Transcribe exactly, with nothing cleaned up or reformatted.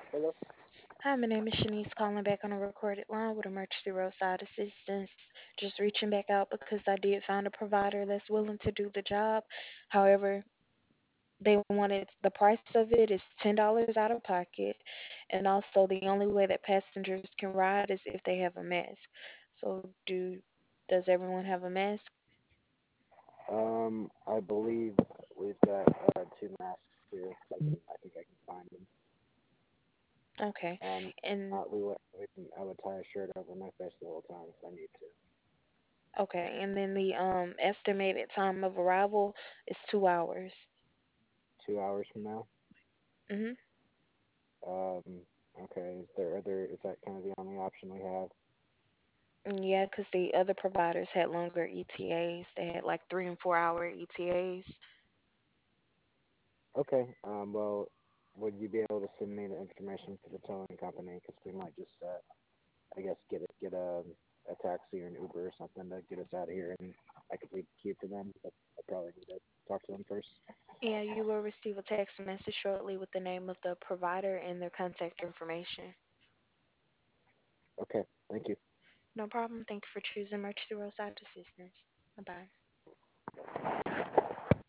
Hello. Hi, my name is Shanice calling back on a recorded line with Emergency Roadside Assistance. Just reaching back out because I did find a provider that's willing to do the job. However, they wanted the price of it is ten dollars out of pocket, and also the only way that passengers can ride is if they have a mask. So, do does everyone have a mask? Um, I believe we've got uh, two masks here. I can, I think I can find them. Okay, Um, and uh, we would, we can, I would tie a shirt over my face the whole time if I need to. okay, and then the um estimated time of arrival is two hours. Two hours from now. Mhm. Um, okay. Is there other? Is that kind of the only option we have? Yeah, because the other providers had longer E T As. They had like three and four hour E T As. Okay. Um, well, would you be able to send me the information for the towing company? Because we might just, uh, I guess, get a, get a a taxi or an Uber or something to get us out of here, and I could leave the key to them. But I probably need to talk to them first. Yeah, you will receive a text message shortly with the name of the provider and their contact information. Okay. Thank you. No problem. Thank you for choosing Emergency Roadside Assistance. Bye bye.